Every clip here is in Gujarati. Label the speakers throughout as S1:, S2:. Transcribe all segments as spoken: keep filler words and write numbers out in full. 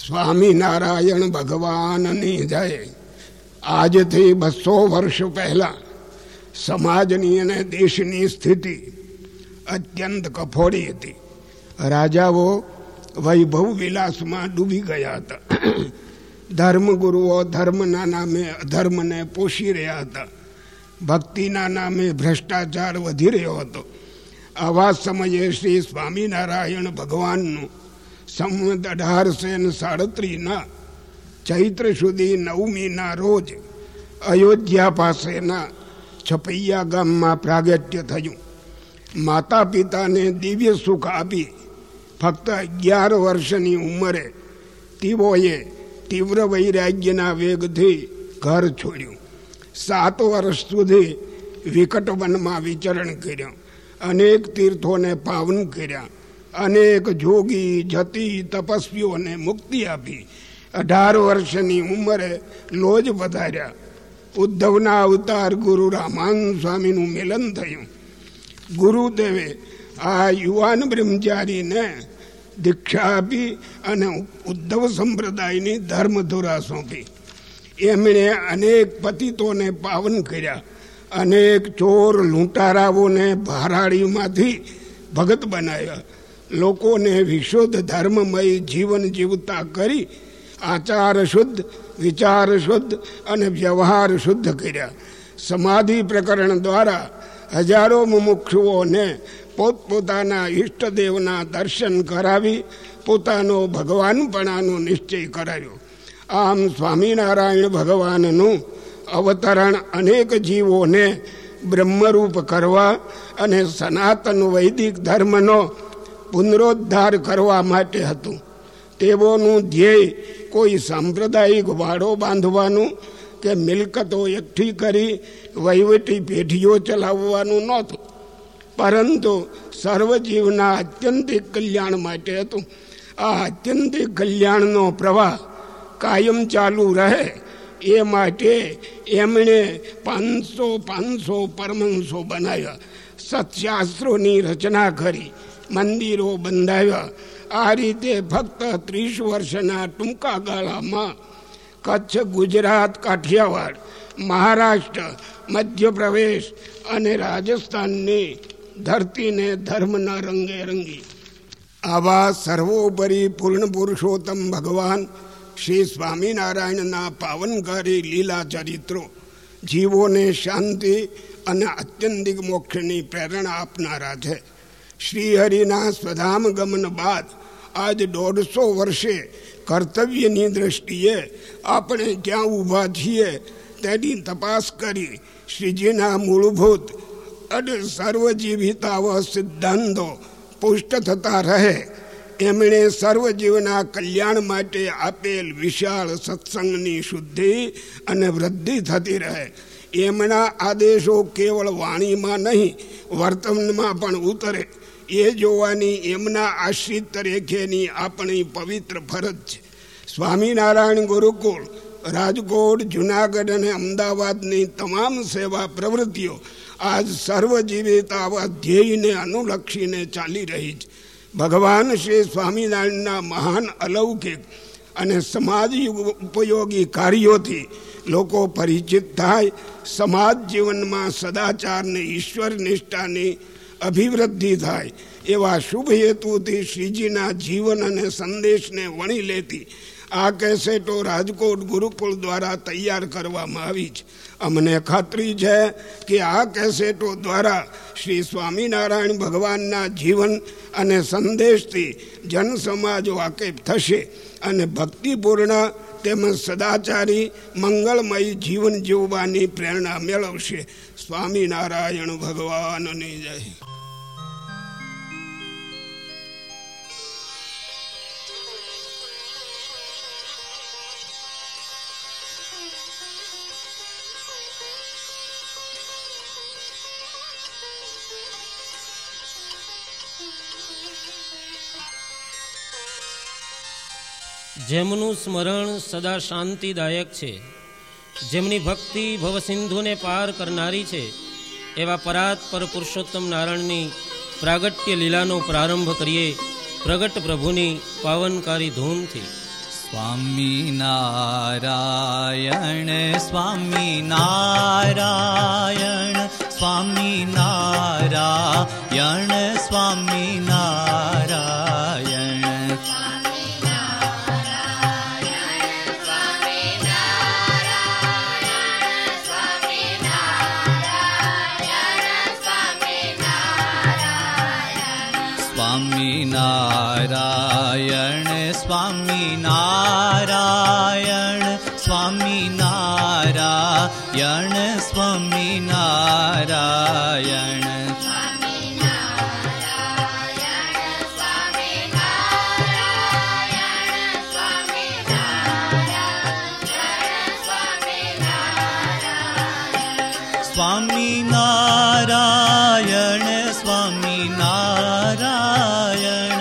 S1: સ્વામિનારાયણ ભગવાનની જય. આજથી બસો વર્ષ પહેલા સમાજની અને દેશની સ્થિતિ અત્યંત કફોડી હતી. રાજાઓ વૈભવ વિલાસમાં ડૂબી ગયા હતા. ધર્મગુરુઓ ધર્મના નામે અધર્મને પોષી રહ્યા હતા. ભક્તિના નામે ભ્રષ્ટાચાર વધી રહ્યો હતો. આવા સમયે શ્રી સ્વામિનારાયણ ભગવાનનું સંવત અઢારસો ને સાડત્રીસના ચૈત્ર સુધી નવમીના રોજ અયોધ્યા પાસેના છપૈયા ગામમાં પ્રાગટ્ય થયું. માતા પિતાને દિવ્ય સુખ આપી ફક્ત અગિયાર વર્ષની ઉંમરે તેઓએ તીવ્ર વૈરાગ્યના વેગથી ઘર છોડ્યું. સાત વર્ષ સુધી વિકટ વનમાં વિચરણ કર્યું. અનેક તીર્થોને પાવન કર્યા. અનેક જોગી જતી તપસ્વીઓને મુક્તિ આપી. અઢાર વર્ષની ઉંમરે લોજ પધાર્યા. ઉદ્ધવના અવતાર ગુરુ રામાન સ્વામીનું મિલન થયું. ગુરુદેવે આ યુવાન બ્રહ્મચારીને દીક્ષા આપી અને ઉદ્ધવ સંપ્રદાયની ધર્મધુરા સોંપી. એમણે અનેક પતિતોને પાવન કર્યા. અનેક ચોર લૂંટારાઓને ભારાડીમાંથી ભગત બનાવ્યા. લોકોને વિશુદ્ધ ધર્મમય જીવન જીવતા કરી આચાર શુદ્ધ, વિચાર શુદ્ધ અને વ્યવહાર શુદ્ધ કર્યા. સમાધિ પ્રકરણ દ્વારા હજારો મુમુક્ષુઓને પોતપોતાના ઈષ્ટદેવના દર્શન કરાવી પોતાનો ભગવાનપણાનો નિશ્ચય કરાવ્યો. આમ સ્વામિનારાયણ ભગવાનનું અવતરણ અનેક જીવોને બ્રહ્મરૂપ કરવા અને સનાતન વૈદિક ધર્મનો પુનરોદ્ધાર કરવા માટે હતું. તેઓનું ધ્યેય કોઈ સાંપ્રદાયિક વાડો બાંધવાનું કે મિલકતો એકઠી કરી વહીવટી પેઢીઓ ચલાવવાનું નહોતું, પરંતુ સર્વજીવના આત્યંતિક કલ્યાણ માટે હતું. આ આત્યંતિક કલ્યાણનો પ્રવાહ કાયમ ચાલુ રહે એ માટે એમણે પાંચસો પાંચસો પરમહંસો બનાવ્યા. સત્શાસ્ત્રોની રચના કરી, મંદિરો બંધાવ્યા. આ રીતે ફક્ત ત્રીસ વર્ષના ટૂંકા ગાળામાં કચ્છ, ગુજરાત, કાઠિયાવાડ, મહારાષ્ટ્ર, મધ્યપ્રદેશ અને રાજસ્થાનની ધરતીને ધર્મના રંગે રંગી. આવા સર્વોપરી પૂર્ણ પુરુષોત્તમ ભગવાન શ્રી સ્વામિનારાયણના પાવનકારી લીલા ચરિત્રો જીવોને શાંતિ અને આત્યંતિક મોક્ષની પ્રેરણા આપનારા છે. શ્રીહરિના સ્વધામ ગમન બાદ આજ દોઢસો વર્ષે કર્તવ્યની દ્રષ્ટિએ આપણે ક્યાં ઊભા છીએ તેની તપાસ કરી શ્રીજીના મૂળભૂત અને સર્વજીવિતાવ સિદ્ધાંતો પુષ્ટ થતા રહે એમણે સર્વજીવના કલ્યાણ માટે આપેલ વિશાળ સત્સંગની શુદ્ધિ અને વૃદ્ધિ થતી રહે. એમના આદેશો કેવળ વાણીમાં નહીં વર્તનમાં પણ ઉતરે એ જોવાની એમના આશ્રિત તરીકેની આપણી પવિત્ર ફરજ છે. સ્વામિનારાયણ ગુરુકુળ રાજકોટ, જુનાગઢ અને અમદાવાદની તમામ સેવા પ્રવૃત્તિઓ આજ સર્વજીવિતાવા ધ્યેયને અનુલક્ષીને ચાલી રહી છે. ભગવાન શ્રી સ્વામિનારાયણના મહાન અલૌકિક અને સમાજ ઉપયોગી કાર્યોથી લોકો પરિચિત થાય, સમાજ જીવનમાં સદાચારને ઈશ્વર નિષ્ઠાની અભિવૃદ્ધિ થાય એવા શુભ હેતુથી શ્રીજીના જીવન અને સંદેશને વણી લેતી આ કેસેટો રાજકોટ ગુરુકુળ દ્વારા તૈયાર કરવામાં આવી છે. અમને ખાતરી છે કે આ કેસેટો દ્વારા શ્રી સ્વામિનારાયણ ભગવાનના જીવન અને સંદેશથી જનસમાજ વાકેફ થશે અને ભક્તિપૂર્ણ તેમજ સદાચારી મંગળમય જીવન જીવવાની પ્રેરણા મેળવશે. સ્વામિનારાયણ ભગવાનની જય.
S2: જેમનું સ્મરણ સદા શાંતિદાયક છે, જેમની ભક્તિ ભવસિંધુને પાર કરનારી છે, એવા પરાત પર પુરુષોત્તમ નારાયણની પ્રાગટ્ય લીલાનો પ્રારંભ કરીએ પ્રગટ પ્રભુની પાવનકારી ધૂનથી.
S3: સ્વામિનારાયણ સ્વામિનારાયણ સ્વામિનારાયણ સ્વામિનારાયણ સ્વામિનારાયણ સ્વામિનારાયણ સ્વામિનારાયણ સ્વામિનારાયણ સ્વામિનારાયણ સ્વામિનારાયણ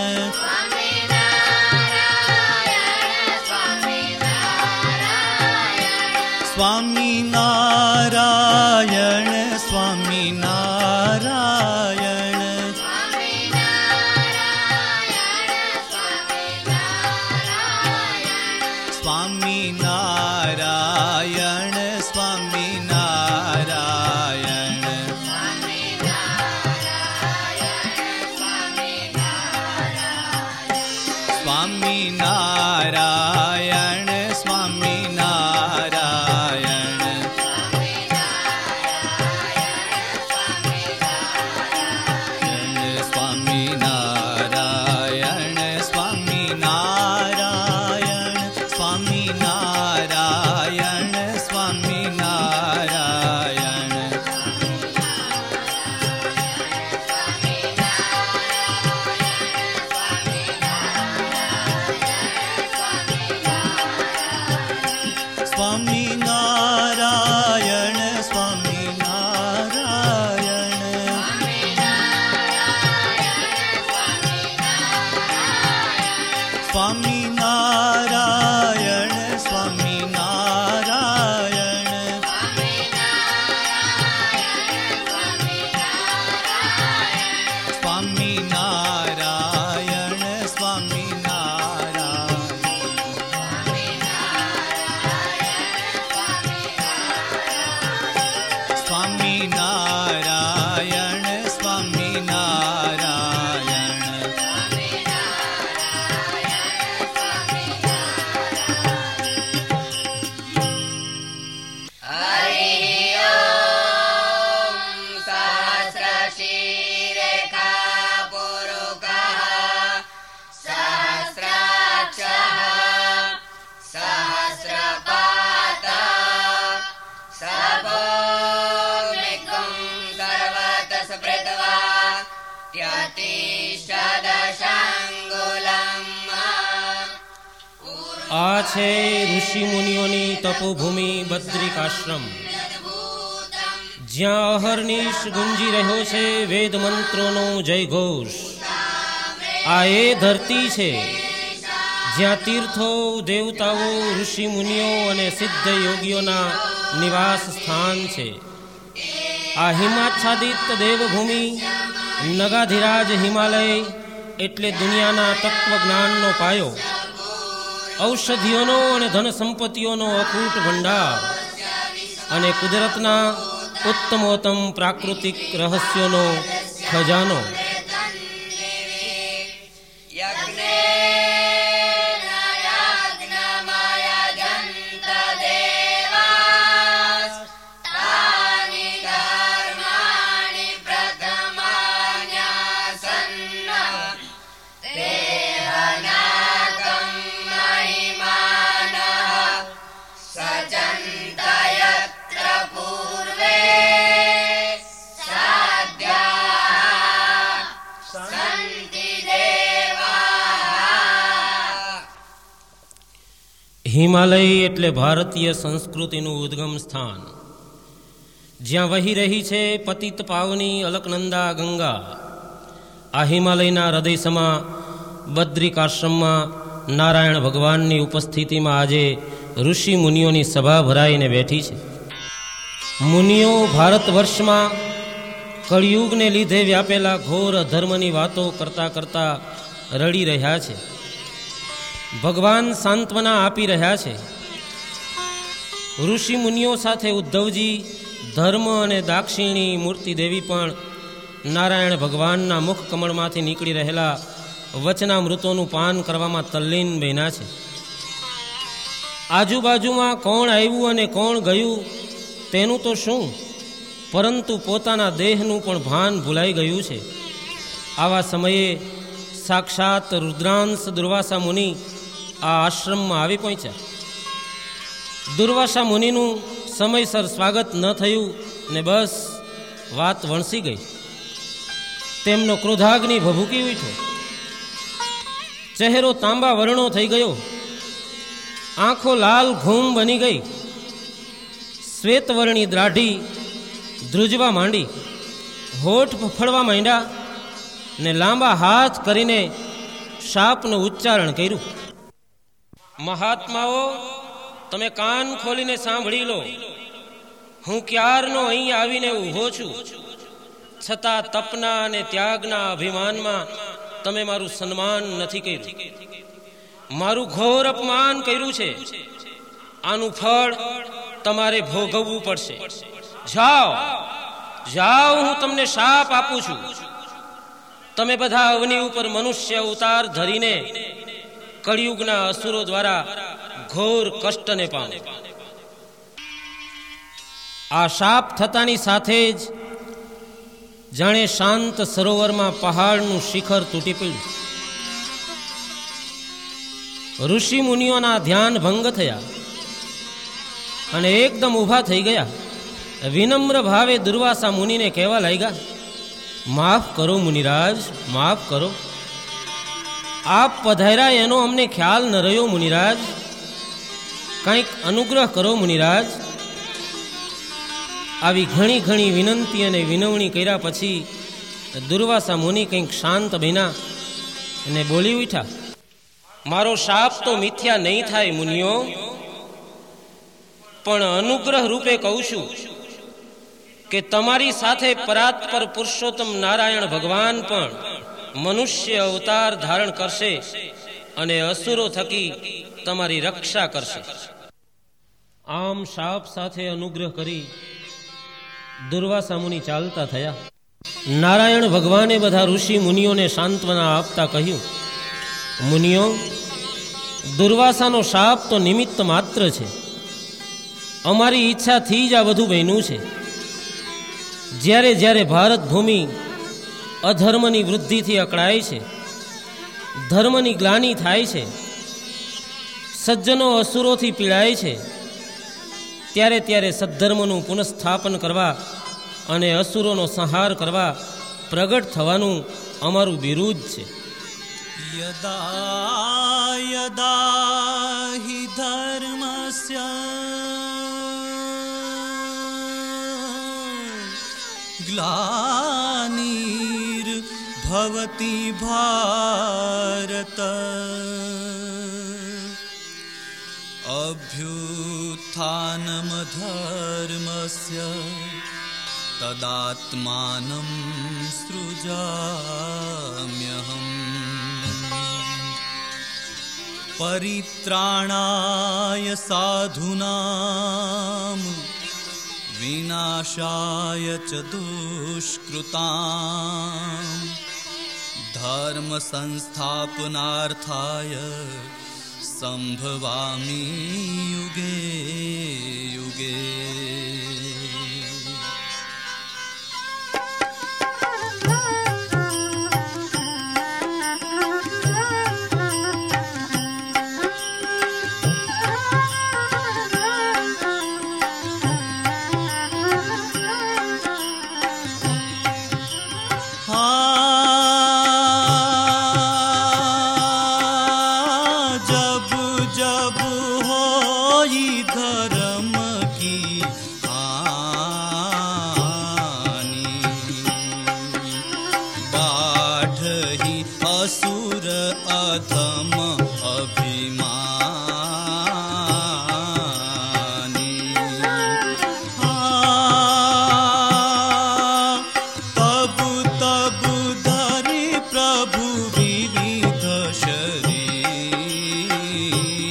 S3: સ્વામિનારાયણ સ્વામિનારાયણ સ્વામિનારાયણ સ્વામિનારાયણ
S2: આ છે ઋષિ મુનિઓની તપોભૂમિ બદ્રિકાશ્રમ, જ્યાં અહર્નિશ ગુંજી રહ્યો છે વેદ મંત્રોનો જયઘોષ. આ એ ધરતી છે જ્યાં તીર્થો, દેવતાઓ, ઋષિ મુનિઓ અને સિદ્ધ યોગીઓના નિવાસ સ્થાન છે. આ હિમાચ્છાદિત દેવભૂમિ નગાધિરાજ હિમાલય એટલે દુનિયાના તત્વજ્ઞાનનો પાયો, ઔષધિઓનો અને ધન સંપત્તિઓનો અખૂટ ભંડાર અને કુદરતના ઉત્તમોત્તમ પ્રાકૃતિક રહસ્યોનો ખજાનો. હિમાલય એટલે ભારતીય સંસ્કૃતિનું ઉદ્ગમ સ્થાન, જ્યાં વહી રહી છે પતિત પાવની અલકનંદા ગંગા. આ હિમાલયના હૃદયસમા બદ્રિકાશ્રમમાં નારાયણ ભગવાનની ઉપસ્થિતિમાં આજે ઋષિ મુનિઓની સભા ભરાઈને બેઠી છે. મુનિઓ ભારત વર્ષમાં કળિયુગને લીધે વ્યાપેલા ઘોર અધર્મની વાતો કરતા કરતા રડી રહ્યા છે. ભગવાન સાંત્વના આપી રહ્યા છે. ઋષિ મુનિઓ સાથે ઉદ્ધવજી, ધર્મ અને દાક્ષિણી મૂર્તિ દેવી પણ નારાયણ ભગવાનના મુખ કમળમાંથી નીકળી રહેલા વચનામૃતોનું પાન કરવામાં તલ્લીન બન્યા છે. આજુબાજુમાં કોણ આવ્યું અને કોણ ગયું તેનું તો શું, પરંતુ પોતાના દેહનું પણ ભાન ભૂલાઈ ગયું છે. આવા સમયે સાક્ષાત રુદ્રાંશ દુર્વાસા મુનિ આ આશ્રમમાં આવી પહોંચ્યા. દુર્વાસા મુનિનું સમયસર સ્વાગત ન થયું ને બસ વાત વણસી ગઈ. તેમનો ક્રોધાગ્નિ ભભૂકી ઉઠ્યો. ચહેરો તાંબા વર્ણો થઈ ગયો, આંખો લાલ ઘૂમ બની ગઈ, શ્વેતવર્ણી દ્રાઢી ધ્રુજવા માંડી, હોઠ ફફડવા માંડ્યા ને લાંબા હાથ કરીને શાપનું ઉચ્ચારણ કર્યું. મહાત્માઓ, તમે કાન ખોલીને સાંભળી લો. હું ક્યારનો અહીં આવીને ઊભો છું, છતાં તપના અને ત્યાગના અભિમાનમાં તમે મારું સન્માન નથી કર્યું, મારું ઘોર અપમાન કર્યું છે. આનું ફળ તમારે ભોગવવું પડશે. જાઓ જાઓ, હું તમને શાપ આપું છું. તમે બધા અવની ઉપર મનુષ્ય અવતાર ધરીને કળિયુગના અસુરો દ્વારા ઘોર કષ્ટને પામે. આ શાપ થતાની સાથે જ જાણે શાંત સરોવરમાં પહાડનું શિખર તૂટી પડ્યું. ઋષિ મુનિઓના ધ્યાન ભંગ થયા અને એકદમ ઊભા થઈ ગયા. વિનમ્ર ભાવે દુર્વાસા મુનિને કહેવા લાગ્યા, માફ કરો મુનિરાજ, માફ કરો. આપ પધાર્યા એનો અમને ખ્યાલ ન રહ્યો મુનિરાજ, કંઈક અનુગ્રહ કરો મુનિરાજ. આવી ઘણી ઘણી વિનંતી અને વિનવણી કર્યા પછી દુર્વાસા મુનિ કંઈક શાંત બન્યા અને બોલી ઉઠ્યા, મારો શાપ તો મિથ્યા નહીં થાય મુનિઓ, પણ અનુગ્રહ રૂપે કહું છું કે તમારી સાથે પરાત્પર પુરુષોત્તમ નારાયણ ભગવાન પણ મનુષ્ય અવતાર ધારણ કરશે અને અસુરો થકી તમારી રક્ષા કરશે. આમ શાપ સાથે અનુગ્રહ કરી દુર્વાસા મુનિ ચાલતા થયા. નારાયણ ભગવાને બધા ઋષિ મુનિઓને સાંત્વના આપતા કહ્યું, મુનિઓ, દુર્વાસાનો શાપ તો નિમિત્ત માત્ર છે. અમારી ઈચ્છાથી જ આ બધું બન્યું છે. જ્યારે જ્યારે ભારત ભૂમિ અધર્મની વૃદ્ધિથી અકળાય છે, ધર્મની ગ્લાનિ થાય છે, સજ્જનો અસુરોથી પીડાય છે, ત્યારે ત્યારે સદ્ધર્મનું પુનઃસ્થાપન કરવા અને અસુરોનો સંહાર કરવા પ્રગટ થવાનું અમારું બિરુદ છે.
S3: યદા યદા હિ ધર્મસ્ય ગ્લાનિર ભવતિ ભારત અભ્યુત્થાનમ ધર્મસ્ય તદાત્માનં સૃજામ્યહં પરિત્રાણાય સાધૂનાં વિનાશાય ચ દુષ્કૃતાં ધર્મ સંસ્થાપનાર્થાય સંભવામિ યુગે યુગે.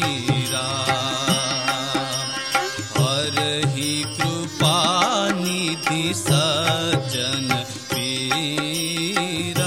S3: हरहि कृपा निधि सज्जन पीरा।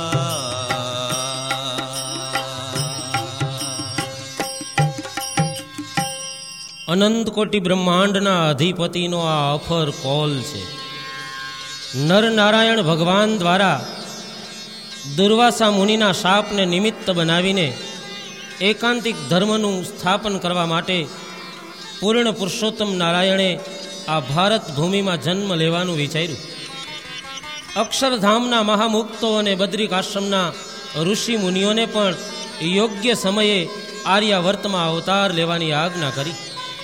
S2: અનંત કોટી બ્રહ્માંડના અધિપતિનો આ અફર કોલ છે. નર નારાયણ ભગવાન દ્વારા દુર્વાસા મુનિના શાપને નિમિત્ત બનાવીને એકાંતિક ધર્મનું સ્થાપન કરવા માટે પૂર્ણ પુરુષોત્તમ નારાયણે આ ભારત ભૂમિમાં જન્મ લેવાનું વિચાર્યું. અક્ષરધામના મહામુક્તો અને બદ્રિકાશ્રમના ઋષિ મુનિઓને પણ યોગ્ય સમયે આર્યાવર્તમાં અવતાર લેવાની આજ્ઞા કરી.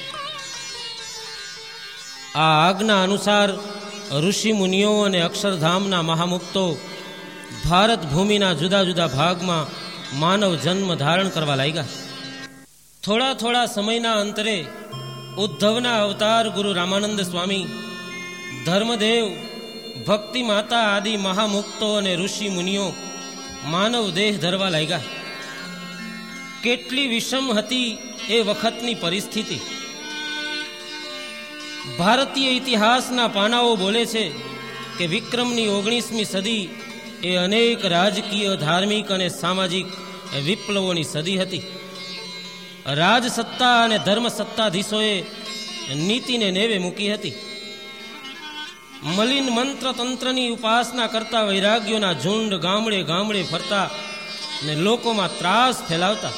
S2: આ આજ્ઞા અનુસાર ઋષિ મુનિઓ અને અક્ષરધામના મહામુક્તો ભારત ભૂમિના જુદા જુદા ભાગમાં માનવ જન્મ ધારણ કરવા લાગ્યા. થોડા થોડા સમયના અંતરે ઉદ્ધવના અવતાર ગુરુ રામાનંદ સ્વામી, ધર્મદેવ, ભક્તિ માતા આદિ મહામુક્તો અને ઋષિ મુનિઓ માનવ દેહ ધરવા લાગ્યા. કેટલી વિષમ હતી એ વખતની પરિસ્થિતિ. ભારતીય ઇતિહાસના પાનાઓ બોલે છે કે વિક્રમની ઓગણીસમી સદી એ અનેક રાજકીય, ધાર્મિક અને સામાજિક વિપ્લવોની સદી હતી. રાજસત્તા અને ધર્મ સત્તાધીશોએ નીતિને નેવે મૂકી હતી. મલિન મંત્ર તંત્રની ઉપાસના કરતા વૈરાગ્યોના ઝુંડ ગામડે ગામડે ફરતા ને લોકોમાં ત્રાસ ફેલાવતા.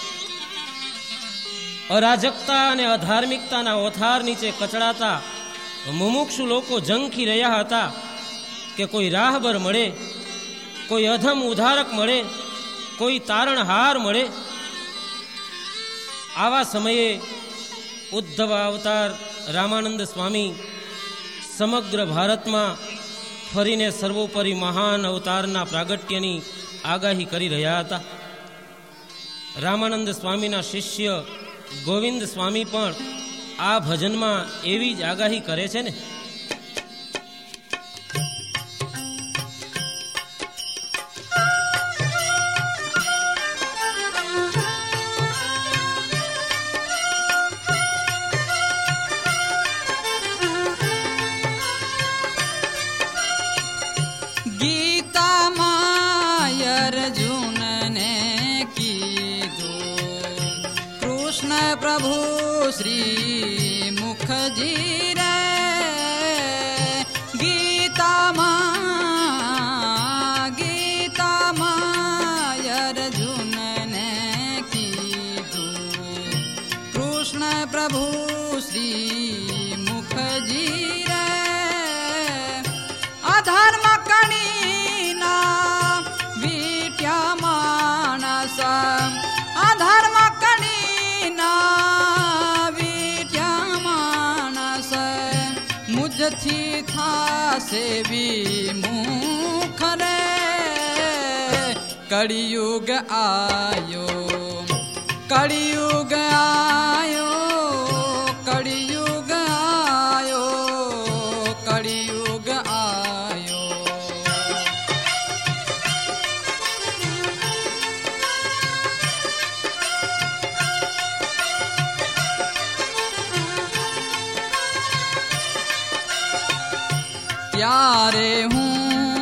S2: અરાજકતા અને અધાર્મિકતાના ઓથાર નીચે કચડાતા મુમુક્ષુ લોકો ઝંખી રહ્યા હતા કે કોઈ રાહબર મળે, કોઈ અધમ ઉધારક મળે, કોઈ તારણહાર મળે. આવા સમયે ઉદ્ધવ અવતાર રામાનંદ સ્વામી સમગ્ર ભારતમાં ફરીને સર્વોપરી મહાન અવતારના પ્રાગટ્યની આગાહી કરી રહ્યા હતા. રામાનંદ સ્વામીના શિષ્ય ગોવિંદ સ્વામી પણ આ ભજનમાં એવી જ આગાહી કરે છે ને.
S4: प्रभु श्री मुखजी रे गीता मां गीता मां अर्जुन ने कीधुं कृष्ण प्रभु श्री मुखजी रे अधर्म कणी ना वीट्या मानस अधर्म मुझथी था से विमुख रे कलियुग आयो कलियुग आयो कलियुग आयो कलियुग आयो. ત્યારે હું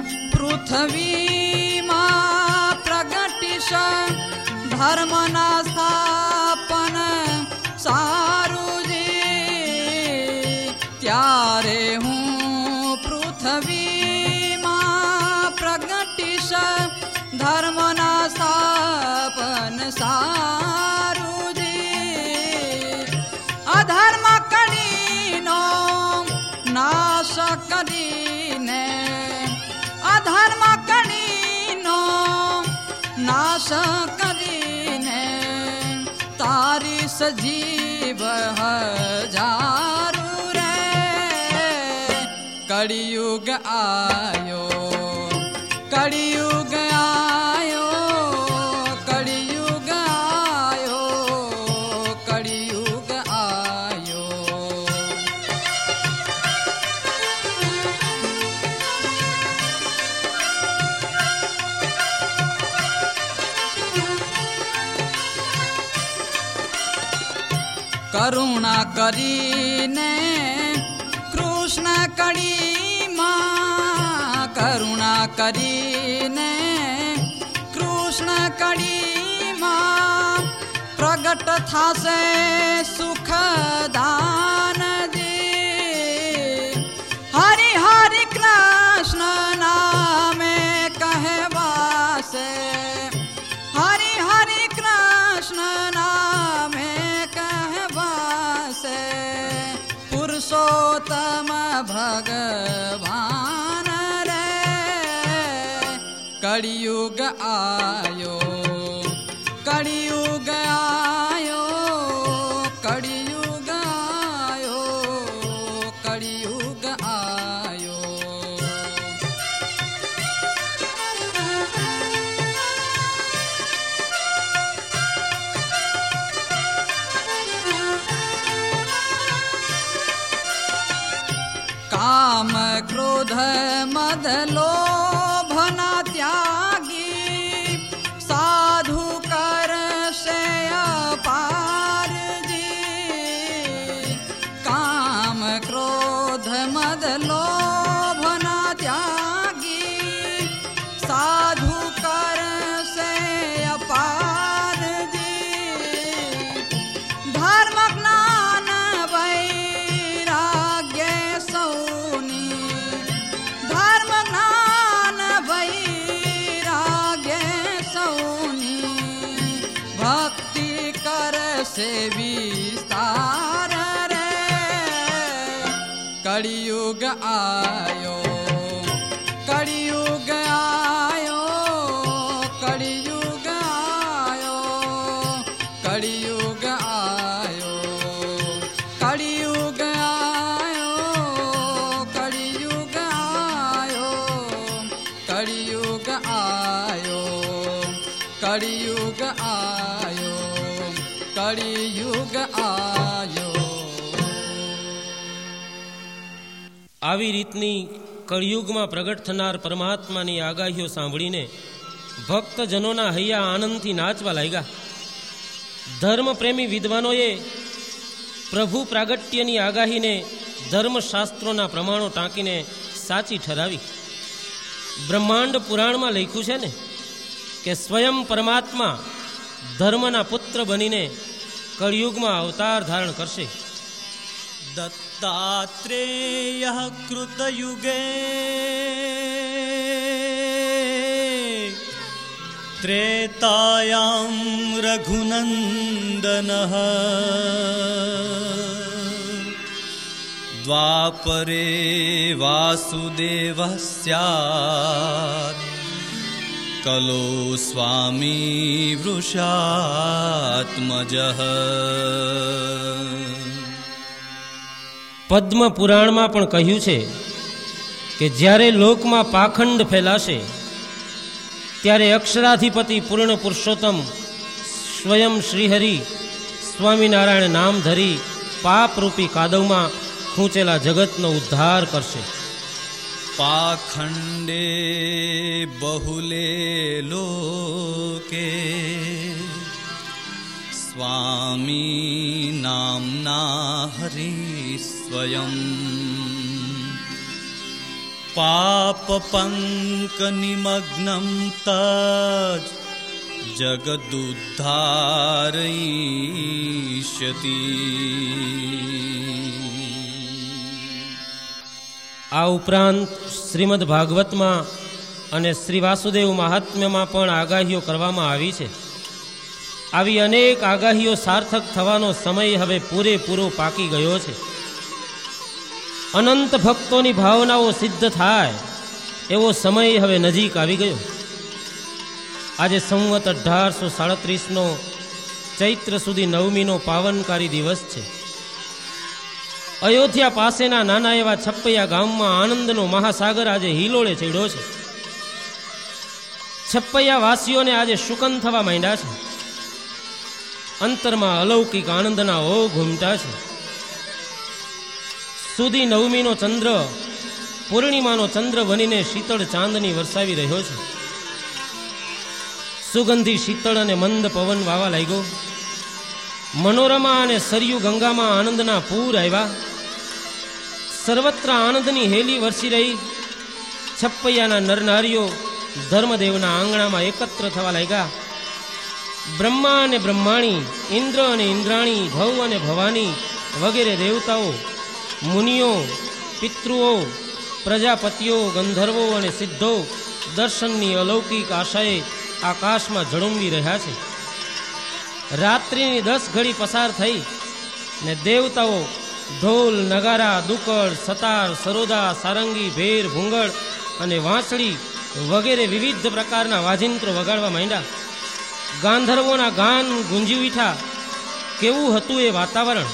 S4: પૃથ્વીમાં પ્રગટીશ ધર્મના સ્થાપન સારું જી. ત્યારે હું પૃથ્વીમાં પ્રગટીશ ધર્મના સ્થાપન સારું જી. અધર્મ કણીનો નાશ કરીને અધર્મ કણીનો નાશ કરીને તારી સજીવ હજારું રે કળિયુગ આયો કળિયુગ આયો કળિયુગ આયો કળિયુગ આયો. કરુણા કરીને કૃષ્ણ કડીમાં, કરુણા કરીને કૃષ્ણ કડીમાં પ્રગટ થાશે સુખદાનજી. હરિ હરિ કૃષ્ણ નામે કહેવાશે, હરિ હરિ કૃષ્ણ નામે કહેવાશે. પુરુષોત્તમ ભગવાન રે કળિયુગ આયો, કળિયુગ આયો, કળિયુગ આયો, કળિયુગ આયો. કામ ક્રોધ મદ લોભના ત્યાગી સાધુ કરશે અપારજી. કામ ક્રોધ મદ લોભના ત્યાગી સાધુ કરશે અપારજી. ધર્મ જ્ઞાન વૈરાગ્ય સૌની, ધર્મ જ્ઞાન વૈરાગ્ય સૌની ભક્તિ કરશે વિસ્તાર રે કળિયુગ આયો, કળિયુગ આયો, કળિયુગ આયો, કળિયુગ આયો, કળિયુગ આયો, કળિયુગ આયો, કળિયુગ આયો, કળિયુગ આયો, કળિયુગ આયો.
S2: આવી રીતની કળિયુગમાં પ્રગટ થનાર પરમાત્માની આગાહીઓ સાંભળીને ભક્તજનોના હૈયા આનંદથી નાચવા લાગ્યા. ધર્મપ્રેમી વિદ્વાનોએ પ્રભુ પ્રાગટ્યની આગાહીને ધર્મશાસ્ત્રોના પ્રમાણો ટાંકીને સાચી ઠરાવી. બ્રહ્માંડ પુરાણમાં લખ્યું છે ને કે સ્વયં પરમાત્મા ધર્મના પુત્ર બનીને કળિયુગમાં અવતાર ધારણ કરશે.
S3: દત્તાત્રેય કૃતયુગે ત્રેતાયામ રઘુનંદન દ્વાપરે વાસુદેવ સ્યાત કલો સ્વામી વૃષાત્મજ.
S2: પદ્મ પુરાણમાં પણ કહ્યું છે કે જ્યારે લોકમાં પાખંડ ફેલાશે ત્યારે અક્ષરાધિપતિ પૂર્ણ પુરુષોત્તમ સ્વયં શ્રીહરિ સ્વામિનારાયણ નામ ધરી પાપરૂપી કાદવમાં ખૂંચેલા જગતનો ઉદ્ધાર કરશે.
S3: પાખંડે બહુલે લોકે સ્વામી નામના હરિ સ્વયં પાપ પંક નિમગ્નમ તજ જગદુદ્ધારયિષ્યતિ.
S2: આ ઉપરાંત શ્રીમદ ભાગવતમાં અને શ્રી વાસુદેવ મહાત્મ્યમાં પણ આગાહીઓ કરવામાં આવી છે. આવી અનેક આગાહીઓ સાર્થક થવાનો સમય હવે પૂરેપૂરો પાકી ગયો છે. અનંત ભક્તોની ભાવનાઓ સિદ્ધ થાય એવો સમય હવે નજીક આવી ગયો. આજે સંવત અઢારસો સાડત્રીસનો ચૈત્ર સુધી નવમીનો પાવનકારી દિવસ છે. અયોધ્યા પાસેના નાના એવા છપ્પૈયા ગામમાં આનંદનો મહાસાગર આજે હિલોળે ચડ્યો છે. છપ્પૈયા વાસીઓને આજે શુકન થવા માંડ્યા છે. અંતરમાં અલૌકિક આનંદના ઓઘ ઉમટ્યા છે. સુધી નવમીનો ચંદ્ર પૂર્ણિમાનો ચંદ્ર બનીને શીતળ ચાંદની વરસાવી રહ્યો છે. સુગંધી શીતળ અને મંદ પવન વાવા લાગ્યો. મનોરમા અને સરયુ ગંગામાં આનંદના પૂર આવ્યા. સર્વત્ર આનંદની હેલી વરસી રહી. છપ્પૈયાના નરનારીઓ ધર્મદેવના આંગણામાં એકત્ર થવા લાગ્યા. બ્રહ્મા અને બ્રહ્માણી, ઇન્દ્ર અને ઇન્દ્રાણી, ભવ અને ભવાની વગેરે દેવતાઓ, મુનિઓ, પિતૃઓ, પ્રજાપતિઓ, ગંધર્વો અને સિદ્ધો દર્શનની અલૌકિક આશાએ આકાશમાં ઝળુંબી રહ્યા છે. રાત્રિની દસ ઘડી પસાર થઈ ને દેવતાઓ ઢોલ, નગારા, દુકળ, સતાર, સરોદા, સારંગી, ભેર, ભૂંગળ અને વાંસળી વગેરે વિવિધ પ્રકારના વાજિંત્રો વગાડવા માંડ્યા. ગાંધર્વોના ગાન ગુંજી ઉઠ્યા. કેવું હતું એ વાતાવરણ!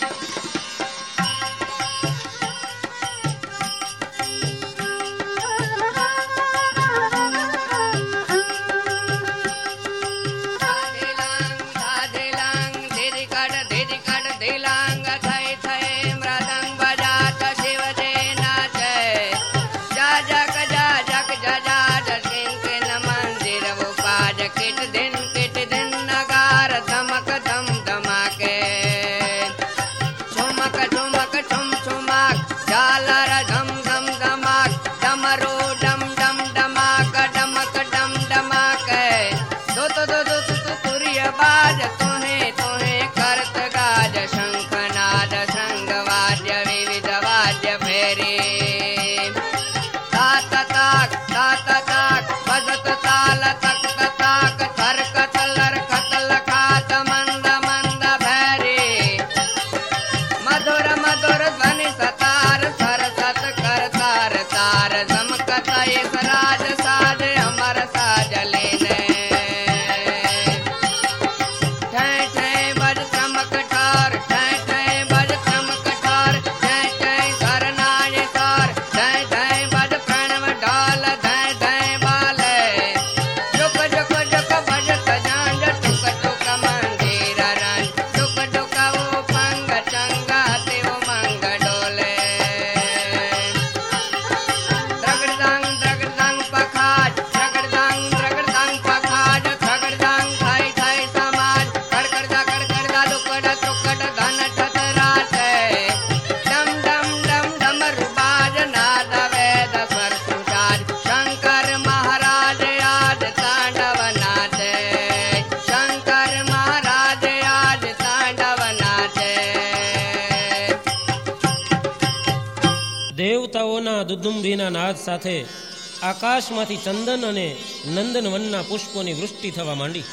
S2: દેવતાઓના દુદુંભીના નાદ સાથે આકાશમાંથી ચંદન અને નંદનવનના પુષ્પોની વૃષ્ટિ થવા માંડી.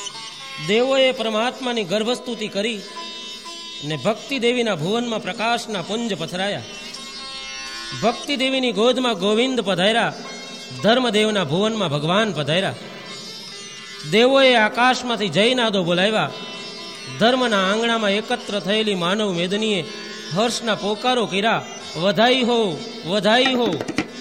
S2: દેવોએ પરમાત્માની ગર્ભસ્તુતિ કરી ને ભક્તિ દેવીના ભુવનમાં પ્રકાશના પુંજ પથરાયા. ભક્તિ દેવીની ગોદમાં ગોવિંદ પધાર્યા. ધર્મદેવના ભુવનમાં ભગવાન પધાર્યા. દેવોએ આકાશમાંથી જયનાદો બોલાવ્યા. ધર્મના આંગણામાં એકત્ર થયેલી માનવ મેદનીએ હર્ષના પોકારો કર્યા. વધાઈ હો, વધાઈ હો.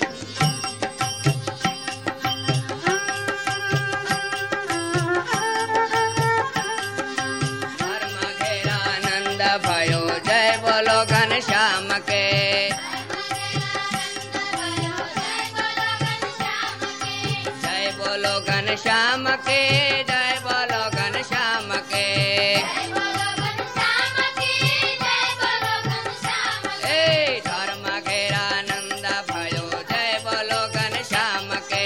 S5: श्याम के जय बोलो घन श्याम के, जय बोलो घन श्याम के, ए धर्म घेरा नंद भयो जय बोलो घन श्याम के,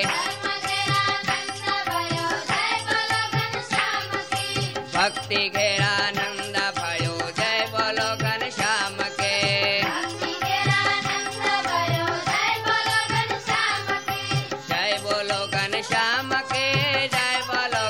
S5: भक्ति घेरा नंद भयो जय बोलो घन श्याम के, जय बोलो घन श्याम के, जय बोलो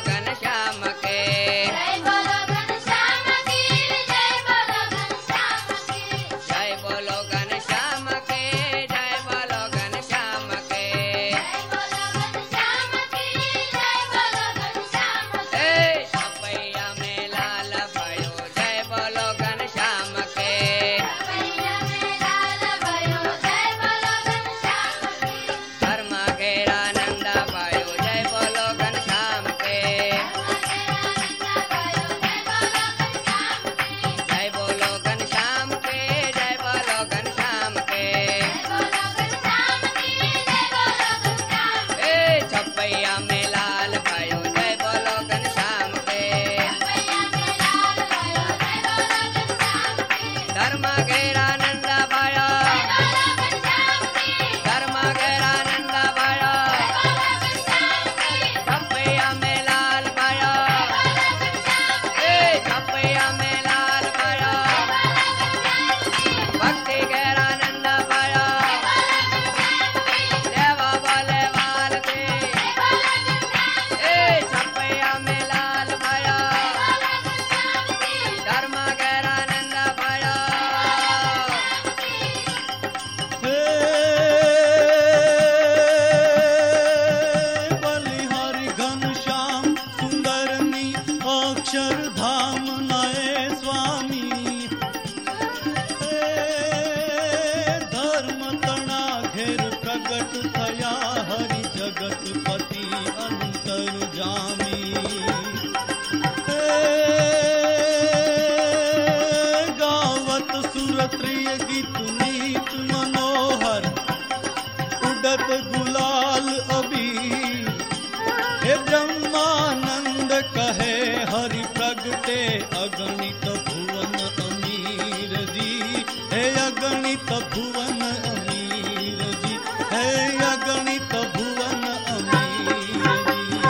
S3: અગણિત ભુવન અમીરજી, હે અગણિત ભુવન અમીરજી, હે અગણિત ભુવન અમીરજી.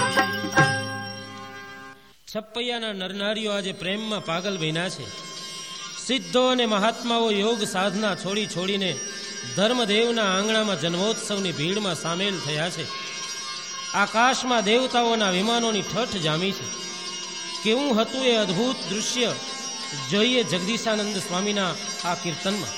S2: છપૈયાના નરનારીઓ આજે પ્રેમમાં પાગલ બન્યા છે. સિદ્ધો અને મહાત્માઓ યોગ સાધના છોડી છોડીને ધર્મદેવના આંગણામાં જન્મોત્સવની ભીડમાં સામેલ થયા છે. આકાશમાં દેવતાઓના વિમાનોની ઠઠ જામી છે. કેવું હતું એ અદ્ભુત દૃશ્ય, જોઈએ જગદીશાનંદ સ્વામીના આ કીર્તનમાં.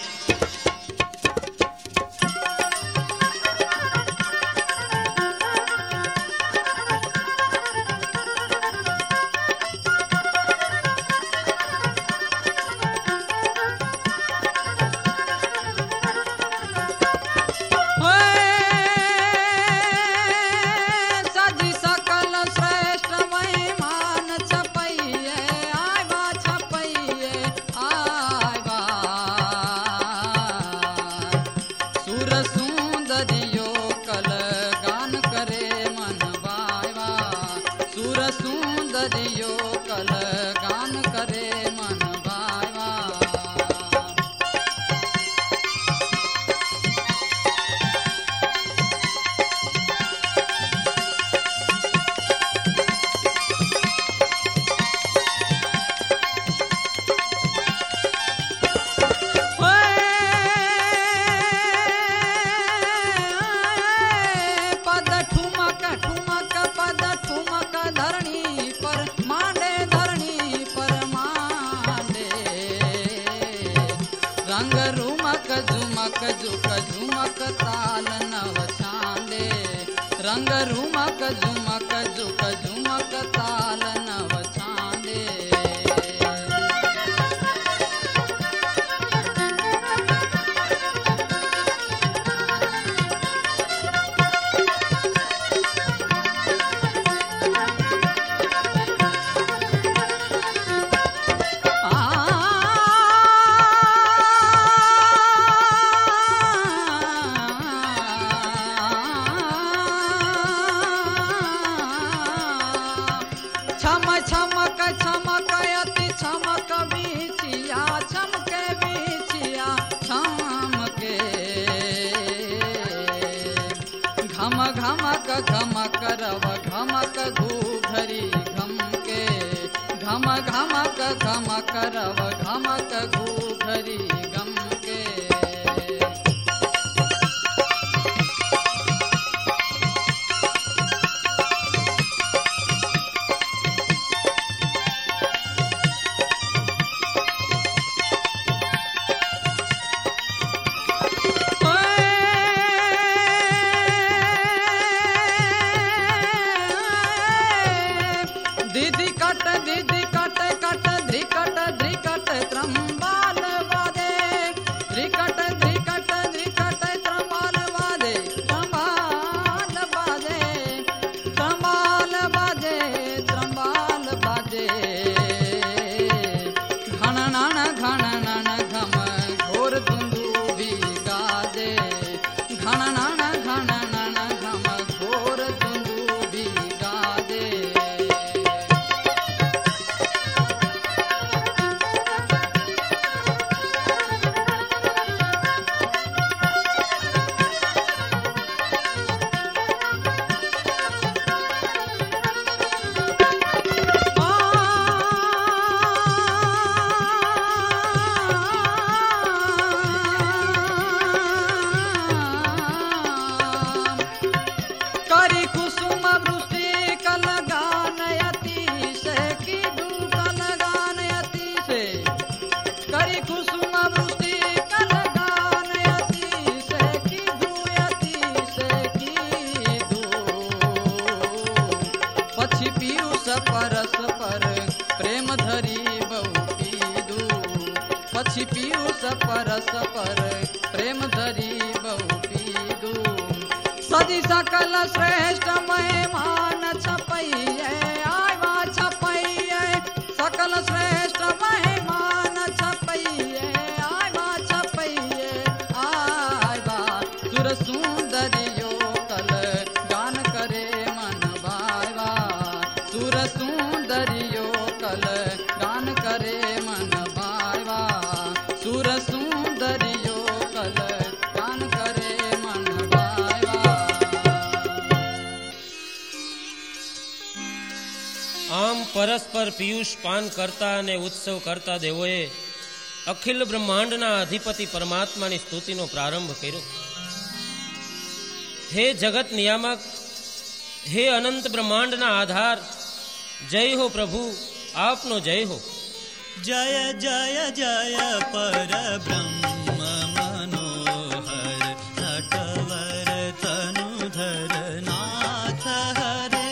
S4: सुर सुंदरियो कल गान करे मन भावा सुर सुंदरियो कल पान करे मन भावा।
S2: આમ પરસ્પર પિયુષ પાન કરતા અને ઉત્સવ કરતા દેવોએ અખિલ બ્રહ્માંડના અધિપતિ પરમાત્માની સ્તુતિનો પ્રારંભ કર્યો. હે જગત નિયામક, હે અનંત બ્રહ્માંડના આધાર, જય હો પ્રભુ, આપનો જય હો.
S3: જય જય જય પરબ્રહ્મ મનોહર નટવર તનુધર નાથ હરે.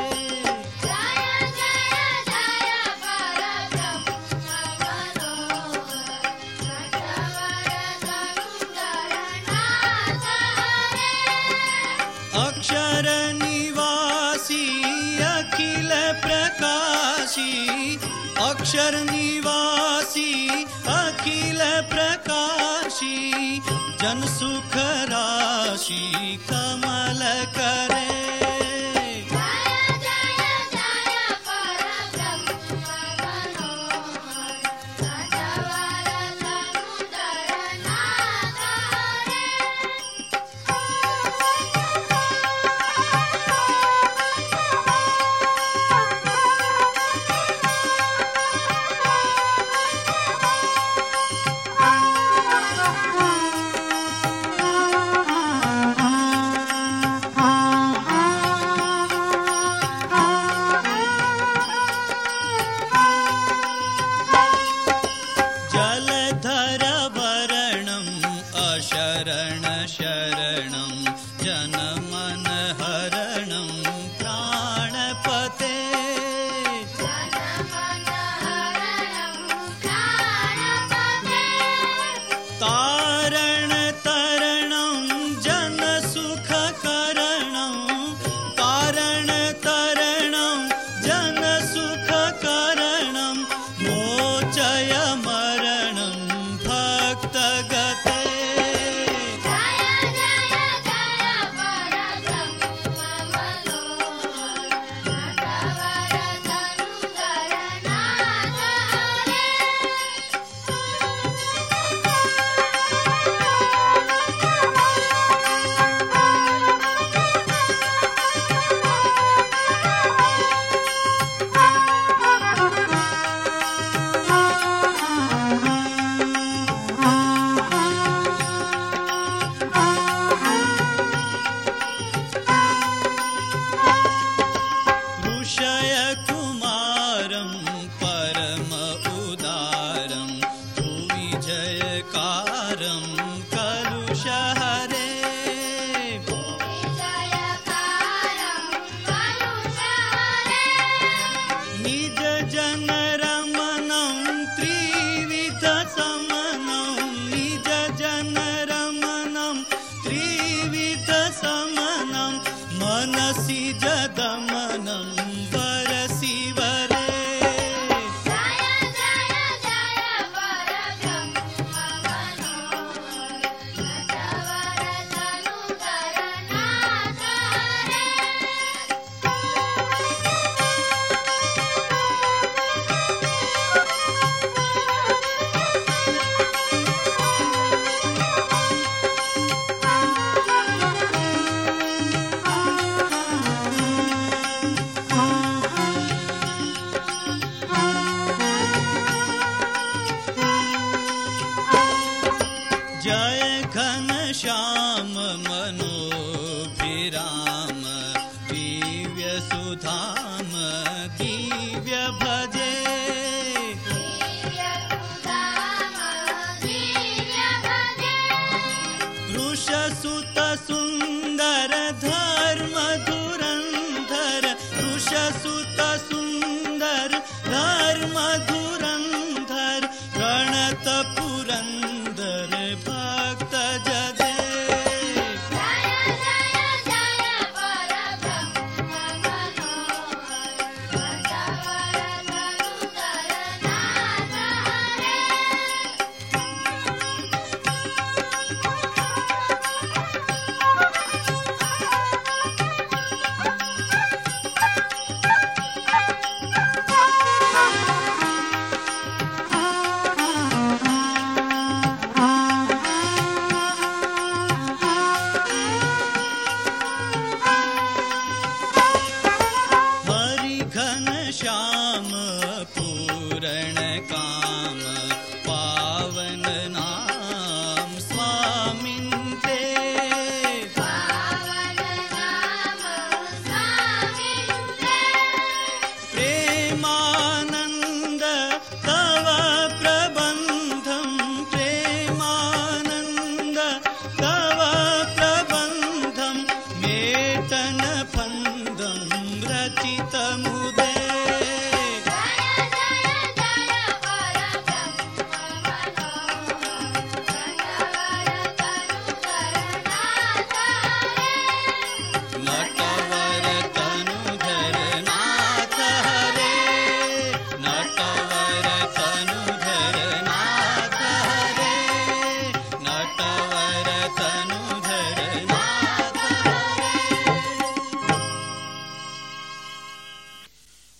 S3: अक्षर निवासी अखिल प्रकाशी, अक्षर निवासी अखिल प्रकाशी, जन सुख राशि कमल करे.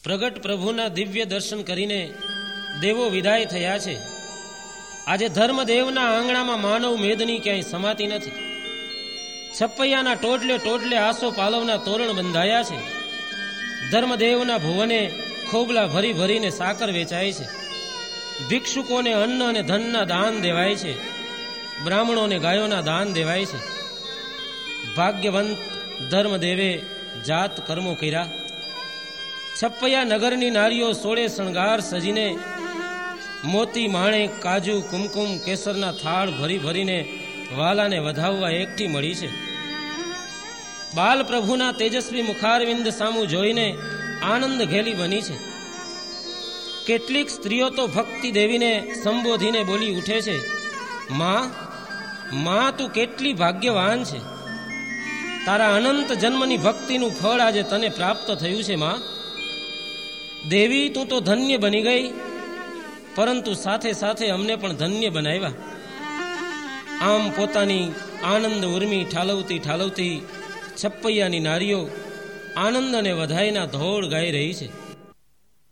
S2: પ્રગટ પ્રભુના દિવ્ય દર્શન કરીને દેવો વિદાય થયા છે. આજે ધર્મદેવના આંગણામાં માનવ મેદની ક્યાંય સમાતી નથી. છપૈયાના ટોટલે ટોટલે આસો પાલવના તોરણ બંધાયા છે. ધર્મદેવના ભુવને ખોબલા ભરી ભરીને સાકર વેચાય છે. ભિક્ષુકોને અન્ન અને ધનના દાન દેવાય છે. બ્રાહ્મણોને ગાયોના દાન દેવાય છે. ભાગ્યવંત ધર્મદેવે જાત કર્મો કર્યા. છપૈયા નગરની નારીઓ સોળે શણગાર સજીને મોતી માણેક કાજુ કુમકુમ કેસરના થાળ ભરી ભરીને વાલાને વધાવવા એકઠી મળી છે. બાલ પ્રભુના તેજસ્વી મુખારવિંદ સામું જોઈને આનંદ ઘેલી બની છે. કેટલીક સ્ત્રીઓ તો ભક્તિ દેવીને સંબોધીને બોલી ઉઠે છે, માં માં તું કેટલી ભાગ્યવાન છે. તારા અનંત જન્મની ભક્તિનું ફળ આજે તને પ્રાપ્ત થયું છે. માં દેવી તું તો ધન્ય બની ગઈ, પરંતુ સાથે સાથે અમને પણ ધન્ય બનાવ્યા. આમ પોતાની આનંદ ઉર્મી ઠાલવતી ઠાલવતી છપૈયાની નારીઓ આનંદ અને વધાઈના ધોળ ગાઈ રહી છે.